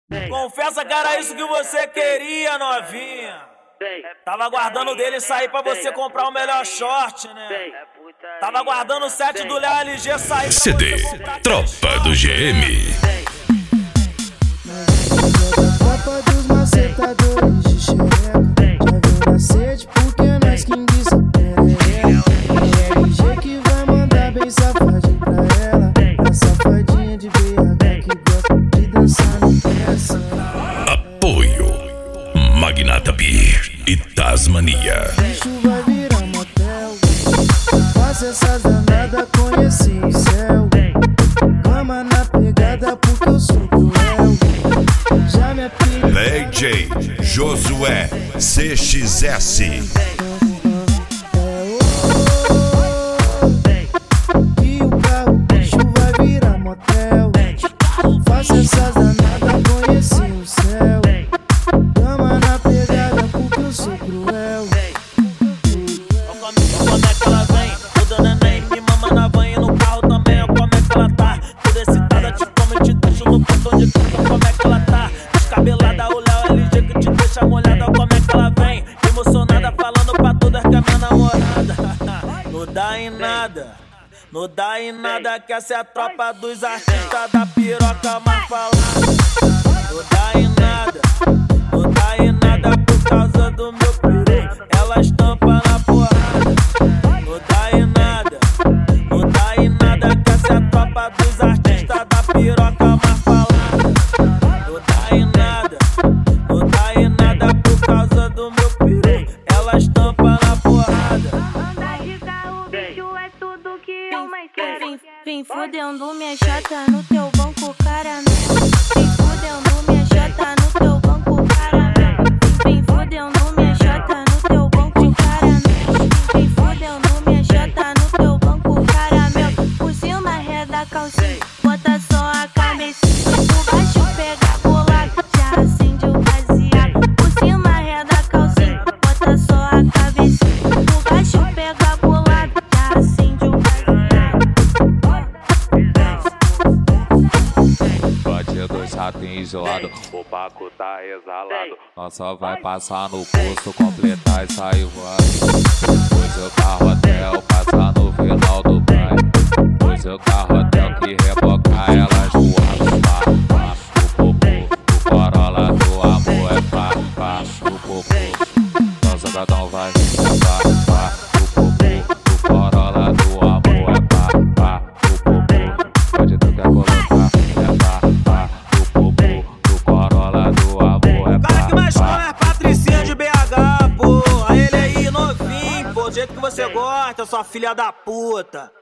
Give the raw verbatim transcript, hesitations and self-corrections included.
Confessa que era isso que você queria, novinha. Tava aguardando dele sair pra você comprar o melhor short, né? Tava aguardando o set do Léo L G sair pra C D você comprar Tropa do G M. Tropa dos macetadores de xereca. Já viu na sede porque nós quem desapera. É L G que vai mandar bem safadinho pra ela. A safadinha de B H que gosta de dançar no peça. Apoio Magnata Beer e Tasmania. Bicho vai virar motel. Faça essas danadas conhecer o céu. Cama na pegada porque eu sou cruel. Já me apelidei D J Josué C X S. E o carro, bicho vai virar motel. Faça essas danadas conhecer o céu. Cama na pegada porque eu sou cruel. Como é que ela vem? Toda neném me mama na van e no carro também. Como é que ela tá? Toda excitada, te come e te deixa no portão de casa. Como é que ela tá? Descabelada, o Léo L G que te deixa molhada. Como é que ela vem? Emocionada, falando pra todas que é minha namorada. Não dá em nada, não dá em nada, que essa é a tropa dos artistas da piroca mais falada. Não dá em nada, não dá em nada por causa do meu perigo. Ela estampa na porrada. Não dá em nada, não dá em nada, que essa é a tropa dos artistas da piroca mais falada. Não dá em nada, não dá em nada por causa do meu perigo. Ela estampa na porrada. Andar de carro, bicho, é tudo que eu mais quero. Vem, vem fudendo minha chata no teu banco, caramelo. Vem fudendo minha chata no teu banco, caramelo. Vem fudendo minha chata no teu banco, caramelo. Vem fudendo minha chata no teu banco, caramelo. Por cima reda a calcinha, bota só a cabecinha. Por baixo pega bolado, já acende o baseado. Por cima reda a calcinha, bota só a cabecinha. Por baixo pega bolado, já acende o baseado. Bate dois ratinhos isolados, o Paco tá exalado. Nós só vai passar no curso, completar e sair voando. Pois eu carro hotel, passar no final do baile. Pois eu carro hotel que rebocar elas voando. Pá, pá, o popô, o Corolla do amor é pá, pá, o popô. Nossa gadão vai, é pá, pá, o popô, o Corolla do amor é pá, pá, o popô. Pode tu quer colocar, é pá, pá, o popô, o Corolla do amor é O cara que mais pá, come é Patricinha de B H, pô. Ele aí novinho, pô, do jeito que você gosta, sua filha da puta.